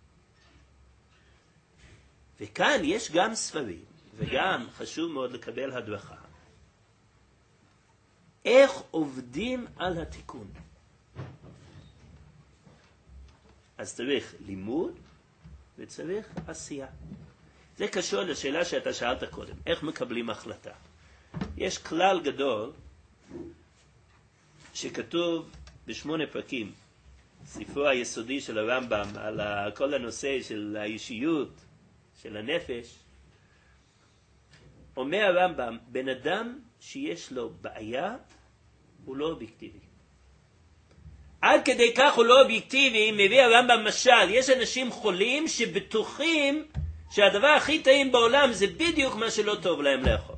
וכאן יש גם ספרים, וגם חשוב מאוד לקבל הדרכה, איך עובדים על התיקון. אז צריך לימוד וצריך עשייה. זה קשור לשאלה שאתה שאלת קודם, איך מקבלים החלטה. יש כלל גדול שכתוב בשמונה פרקים, ספרו היסודי של הרמב"ם, על כל הנושא של האישיות, של הנפש. אומר הרמב"ם, בן אדם שיש לו בעיה הוא לא אובייקטיבי. עד כדי כך הוא לא אובייקטיבי, מביא הרמב"ם משל, יש אנשים חולים שבטוחים שהדבר הכי טעים בעולם זה בדיוק מה שלא טוב להם לאכול.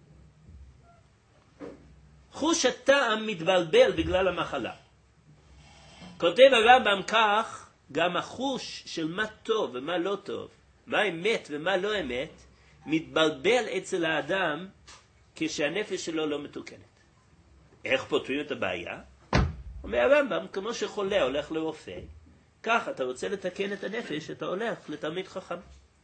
חוש הטעם מתבלבל בגלל המחלה. כותב הרמב"ם כך, גם החוש של מה טוב ומה לא טוב, מה אמת ומה לא אמת, מתבלבל אצל האדם כשהנפש שלו לא מתוקנת. איך פותרים את הבעיה? אומר הרמב"ם, כמו שחולה הולך לרופא, כך אתה רוצה לתקן את הנפש, אתה הולך לתלמיד חכם.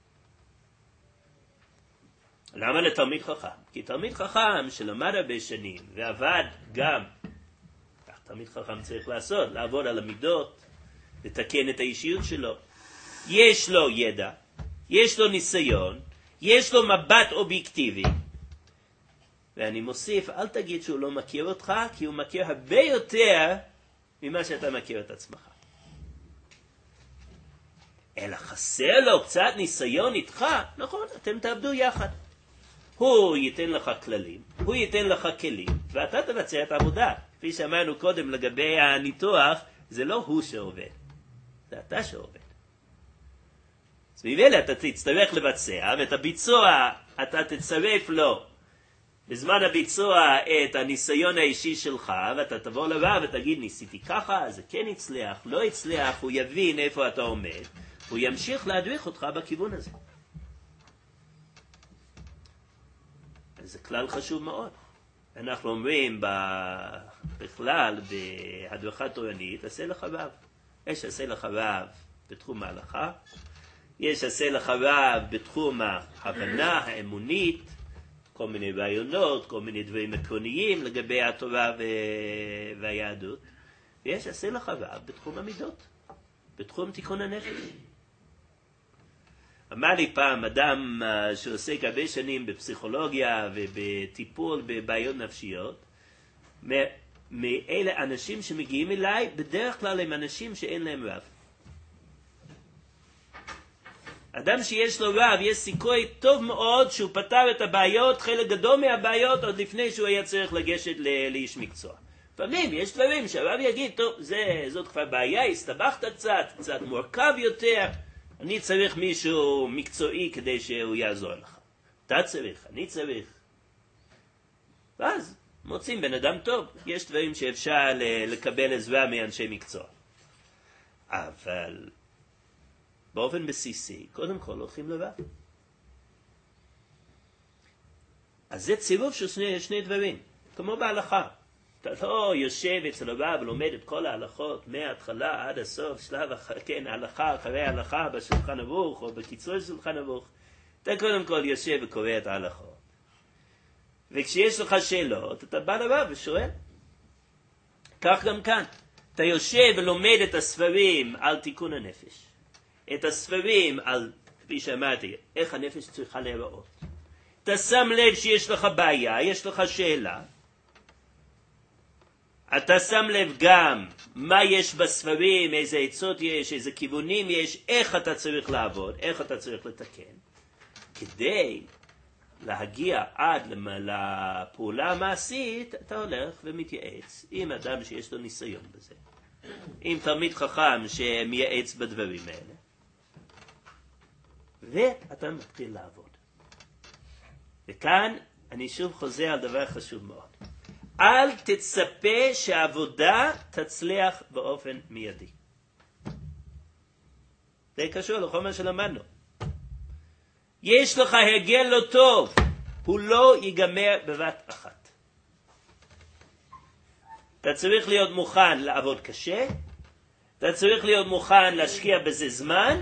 למה לתלמיד חכם? כי תלמיד חכם שלמד הרבה שנים ועבד גם, כך תלמיד חכם צריך לעשות, לעבוד על המידות, לתקן את האישיות שלו. יש לו ידע, יש לו ניסיון, יש לו מבט אובייקטיבי. ואני מוסיף, אל תגיד שהוא לא מכיר אותך, כי הוא מכיר הרבה יותר ממה שאתה מכיר את עצמך. אלא חסר לו קצת ניסיון איתך, נכון, אתם תעבדו יחד. הוא ייתן לך כללים, הוא ייתן לך כלים, ואתה תבצע את העבודה. כפי שאמרנו קודם לגבי הניתוח, זה לא הוא שעובד, זה אתה שעובד. אז ממילא אתה תצטרך לבצע, ואת הביצוע אתה תצרף לו בזמן הביצוע את הניסיון האישי שלך, ואתה תבוא לרב ותגיד, ניסיתי ככה, זה כן הצליח, לא הצליח, הוא יבין איפה אתה עומד, הוא ימשיך להדריך אותך בכיוון הזה. זה כלל חשוב מאוד. אנחנו אומרים בכלל, בהדרכה תורנית, עשה לך רב. יש עשה לך רב בתחום ההלכה, יש עשה לך רב בתחום ההבנה האמונית, כל מיני רעיונות, כל מיני דברים עקרוניים לגבי התורה והיהדות, ויש עשה לך רב בתחום המידות, בתחום תיקון הנפש. אמר לי פעם אדם שעוסק הרבה שנים בפסיכולוגיה ובטיפול בבעיות נפשיות, מאלה אנשים שמגיעים אליי, בדרך כלל הם אנשים שאין להם רב. אדם שיש לו רב, יש סיכוי טוב מאוד שהוא פתר את הבעיות, חלק גדול מהבעיות, עוד לפני שהוא היה צריך לגשת לאיש מקצוע. לפעמים יש דברים שהרב יגיד, טוב, זה, זאת כבר בעיה, הסתבכת קצת, קצת מורכב יותר, אני צריך מישהו מקצועי כדי שהוא יעזור לך. אתה צריך, אני צריך. ואז מוצאים בן אדם טוב. יש דברים שאפשר לקבל עזרה מאנשי מקצוע. אבל באופן בסיסי, קודם כל הולכים לרב. אז זה צירוף של שני, שני דברים, כמו בהלכה. אתה לא יושב אצל הרב ולומד את כל ההלכות מההתחלה עד הסוף, שלב כן, ההלכה אחרי ההלכה בשולחן ערוך או בקיצור שולחן ערוך. אתה קודם כל יושב וקורא את ההלכות. וכשיש לך שאלות, אתה בא לרב ושואל. כך גם כאן. אתה יושב ולומד את הספרים על תיקון הנפש. את הספרים על, כפי שאמרתי, איך הנפש צריכה להיראות. אתה שם לב שיש לך בעיה, יש לך שאלה. אתה שם לב גם מה יש בספרים, איזה עצות יש, איזה כיוונים יש, איך אתה צריך לעבוד, איך אתה צריך לתקן. כדי להגיע עד לפעולה המעשית, אתה הולך ומתייעץ עם אדם שיש לו ניסיון בזה. עם תלמיד חכם שמייעץ בדברים האלה. ואתה מתחיל לעבוד. וכאן אני שוב חוזר על דבר חשוב מאוד. אל תצפה שהעבודה תצליח באופן מיידי. זה קשור לכל מה שלמדנו. יש לך הרגל לא טוב, הוא לא ייגמר בבת אחת. אתה צריך להיות מוכן לעבוד קשה, אתה צריך להיות מוכן להשקיע בזה זמן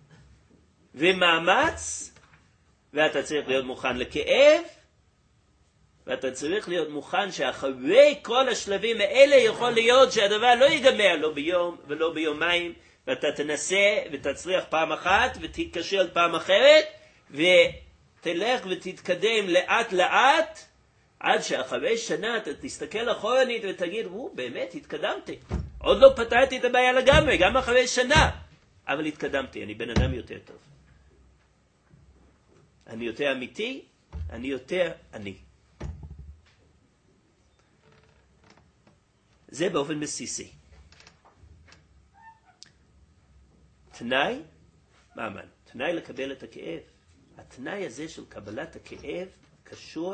ומאמץ, ואתה צריך להיות מוכן לכאב, ואתה צריך להיות מוכן שאחרי כל השלבים האלה יכול להיות שהדבר לא ייגמר, לא ביום ולא ביומיים, ואתה תנסה ותצליח פעם אחת ותתקשר פעם אחרת, ותלך ותתקדם לאט לאט, עד שאחרי שנה אתה תסתכל אחורנית ותגיד, הוא באמת התקדמתי. עוד לא פתרתי את הבעיה לגמרי, גם אחרי שנה. אבל התקדמתי, אני בן אדם יותר טוב. אני יותר אמיתי, אני יותר אני. זה באופן בסיסי. תנאי, מה אמרנו? תנאי לקבל את הכאב. התנאי הזה של קבלת הכאב קשור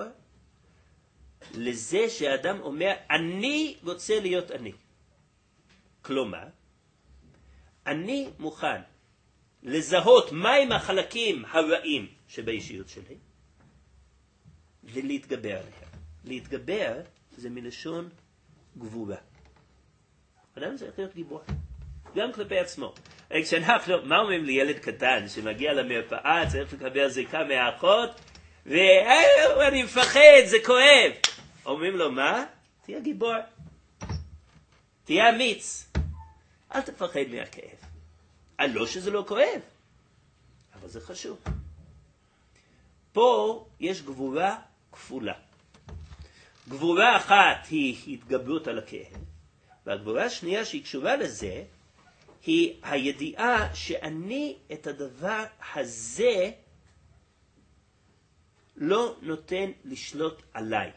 לזה שהאדם אומר, אני רוצה להיות אני. כלומר, אני מוכן לזהות מהם החלקים הרעים שבאישיות שלי, ולהתגבר עליהם. להתגבר זה מלשון גבורה. אדם צריך להיות גיבור. גם כלפי עצמו. כשאנחנו, מה אומרים לילד קטן שמגיע למרפאה, צריך לקבל זריקה מהאחות, ואני מפחד, זה כואב. אומרים לו, מה? תהיה גיבור. תהיה אמיץ. אל תפחד מהכאב. לא שזה לא כואב, אבל זה חשוב. פה יש גבורה כפולה. גבורה אחת היא התגברות על הכאב, והגבורה השנייה שהיא קשורה לזה, היא הידיעה שאני את הדבר הזה לא נותן לשלוט עליי.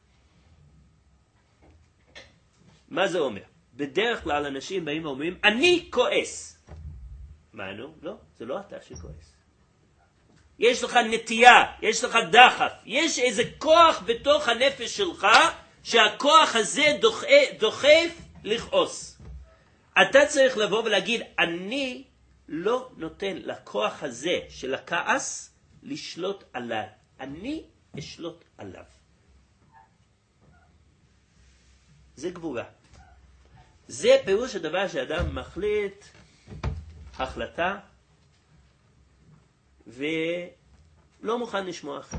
מה זה אומר? בדרך כלל אנשים באים ואומרים, אני כועס. מה נו? לא, זה לא אתה שכועס. יש לך נטייה, יש לך דחף, יש איזה כוח בתוך הנפש שלך, שהכוח הזה דוחף, דוחף לכעוס. אתה צריך לבוא ולהגיד, אני לא נותן לכוח הזה של הכעס לשלוט עליי. אני אשלוט עליו. זה גבורה. זה פירוש הדבר שאדם מחליט החלטה ולא מוכן לשמוע אחרת.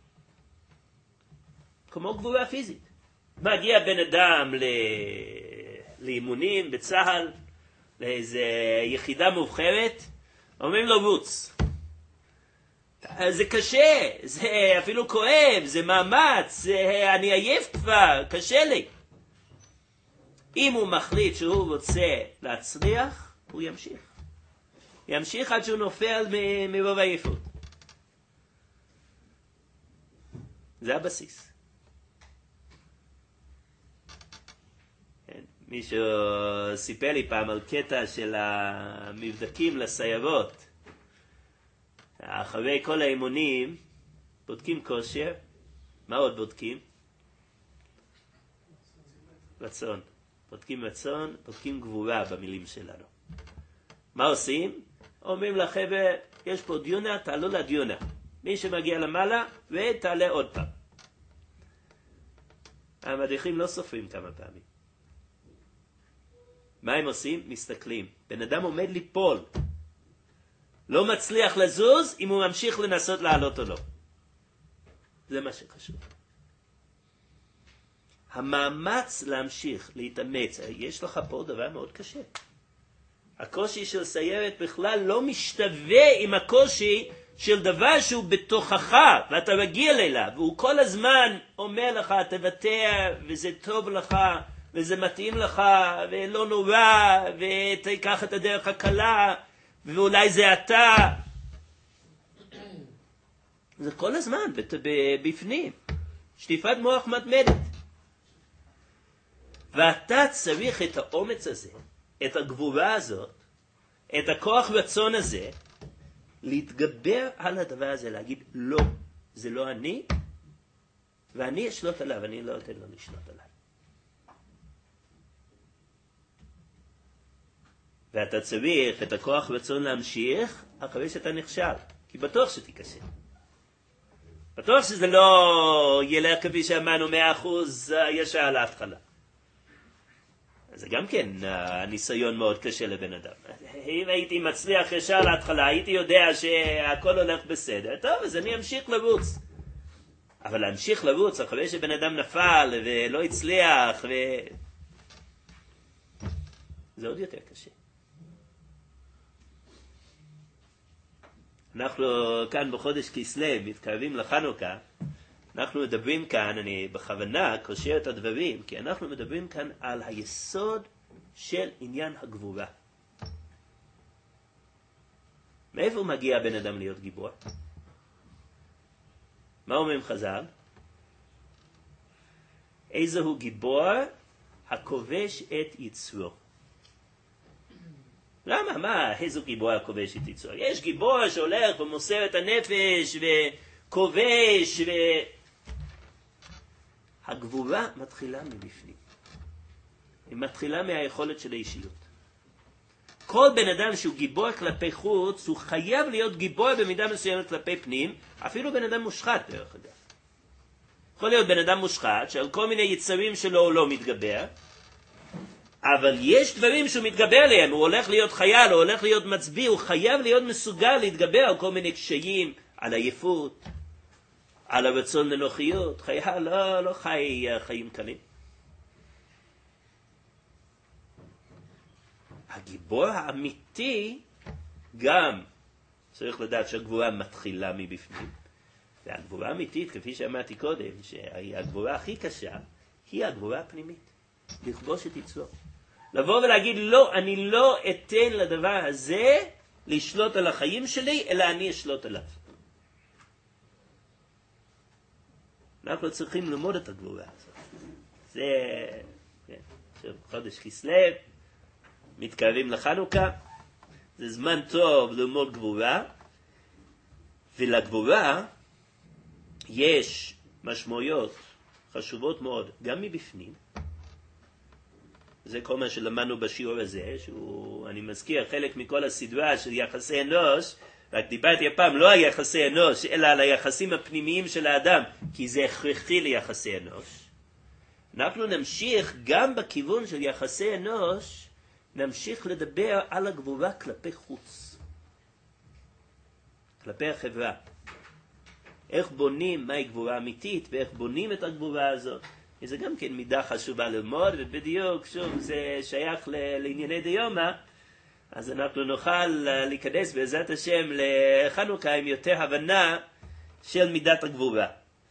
כמו גבורה פיזית. מגיע בן אדם ל... לאימונים בצהל, לאיזו יחידה מובחרת, אומרים לו רוץ. זה קשה, זה אפילו כואב, זה מאמץ, זה... אני עייף כבר, קשה לי. אם הוא מחליט שהוא רוצה להצליח, הוא ימשיך. ימשיך עד שהוא נופל מ- מרוב עייפות. זה הבסיס. מישהו סיפר לי פעם על קטע של המבדקים לסיירות. אחרי כל האימונים בודקים כושר. מה עוד בודקים? רצון. בודקים רצון, בודקים גבורה במילים שלנו. מה עושים? אומרים לחבר'ה, יש פה דיונה, תעלו לדיונה. מי שמגיע למעלה, ותעלה עוד פעם. המדריכים לא סופרים כמה פעמים. מה הם עושים? מסתכלים. בן אדם עומד ליפול. לא מצליח לזוז אם הוא ממשיך לנסות לעלות או לא. זה מה שחשוב. המאמץ להמשיך, להתאמץ, יש לך פה דבר מאוד קשה. הקושי של סיירת בכלל לא משתווה עם הקושי של דבר שהוא בתוכך, ואתה רגיל אליו, והוא כל הזמן אומר לך, תוותר, וזה טוב לך, וזה מתאים לך, ולא נורא, ותיקח את הדרך הקלה, ואולי זה אתה. זה כל הזמן, בפנים. שטיפת מוח מתמדת. ואתה צריך את האומץ הזה, את הגבורה הזאת, את הכוח רצון הזה, להתגבר על הדבר הזה, להגיד לא, זה לא אני, ואני אשלוט עליו, אני לא אתן לו לשלוט עליי. ואתה צריך את הכוח רצון להמשיך אחרי שאתה נכשל, כי בטוח שתיכשל. בטוח שזה לא ילך כפי שאמרנו מאה אחוז ישר על ההתחלה. זה גם כן הניסיון מאוד קשה לבן אדם. אם הייתי מצליח ישר להתחלה, הייתי יודע שהכל הולך בסדר. טוב, אז אני אמשיך לרוץ. אבל להמשיך לרוץ אחרי שבן אדם נפל ולא הצליח, ו... זה עוד יותר קשה. אנחנו כאן בחודש כסלו, מתקרבים לחנוכה, אנחנו מדברים כאן, אני בכוונה קושר את הדברים, כי אנחנו מדברים כאן על היסוד של עניין הגבורה. מאיפה מגיע הבן אדם להיות גיבור? מה אומרים חז"ל? איזהו גיבור? הכובש את יצרו. למה? מה? איזו גיבור הכובש את יצרו? יש גיבור שהולך ומוסר את הנפש וכובש ו... הגבורה מתחילה מבפנים. היא מתחילה מהיכולת של האישיות. כל בן אדם שהוא גיבור כלפי חוץ, הוא חייב להיות גיבור במידה מסוימת כלפי פנים, אפילו בן אדם מושחת דרך אגב. יכול להיות בן אדם מושחת, שעל כל מיני יצרים שלו הוא לא מתגבר, אבל יש דברים שהוא מתגבר עליהם, הוא הולך להיות חייל, הוא הולך להיות מצביא, הוא חייב להיות מסוגל להתגבר על כל מיני קשיים, על עייפות, על הרצון לנוחיות. חייל לא, לא חי חיים קלים. הגיבור האמיתי גם צריך לדעת שהגבורה מתחילה מבפנים. והגבורה האמיתית, כפי שאמרתי קודם, שהגבורה הכי קשה, היא הגבורה הפנימית. לכבוש את יצרו. לבוא ולהגיד, לא, אני לא אתן לדבר הזה לשלוט על החיים שלי, אלא אני אשלוט עליו. אנחנו צריכים ללמוד את הגבורה הזאת. זה, כן, עכשיו חודש כסלו, מתקרבים לחנוכה, זה זמן טוב ללמוד גבורה, ולגבורה יש משמעויות חשובות מאוד, גם מבפנים. זה כל מה שלמדנו בשיעור הזה, שהוא, אני מזכיר, חלק מכל הסדרה של יחסי אנוש, רק דיברתי הפעם לא על יחסי אנוש, אלא על היחסים הפנימיים של האדם, כי זה הכרחי ליחסי אנוש. אנחנו נמשיך גם בכיוון של יחסי אנוש, נמשיך לדבר על הגבורה כלפי חוץ, כלפי החברה. איך בונים מהי גבורה אמיתית, ואיך בונים את הגבורה הזאת. זה גם כן מידה חשובה ללמוד, ובדיוק, שוב, זה שייך לענייני דיומא, אז אנחנו נוכל להיכנס בעזרת השם לחנוכה עם יותר הבנה של מידת הגבורה.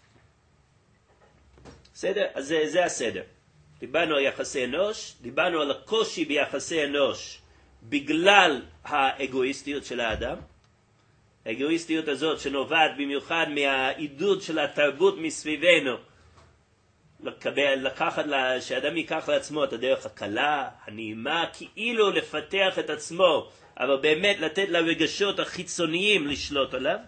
בסדר? אז זה, זה הסדר. דיברנו על יחסי אנוש, דיברנו על הקושי ביחסי אנוש בגלל האגואיסטיות של האדם. האגואיסטיות הזאת שנובעת במיוחד מהעידוד של התרבות מסביבנו, לקבל, לקחת, שאדם ייקח לעצמו את הדרך הקלה, הנעימה, כאילו לפתח את עצמו, אבל באמת לתת לרגשות החיצוניים לשלוט עליו.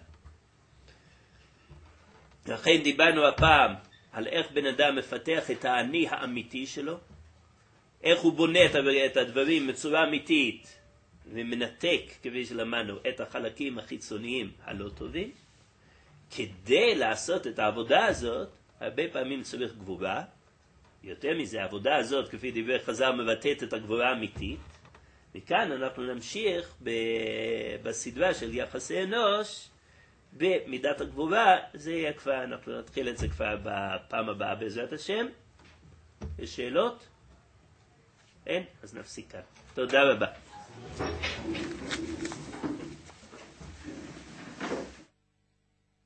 לכן דיברנו הפעם על איך בן אדם מפתח את האני האמיתי שלו, איך הוא בונה את הדברים בצורה אמיתית, ומנתק, כפי שלמדנו, את החלקים החיצוניים הלא טובים. כדי לעשות את העבודה הזאת, הרבה פעמים צריך גבורה. יותר מזה, העבודה הזאת, כפי דברי חז"ל, מבטאת את הגבורה האמיתית. מכאן אנחנו נמשיך בסדרה של יחסי אנוש, במידת הגבורה. זה יהיה כבר, אנחנו נתחיל את זה כבר בפעם הבאה בעזרת השם. יש שאלות? אין? אז נפסיק כאן. תודה רבה.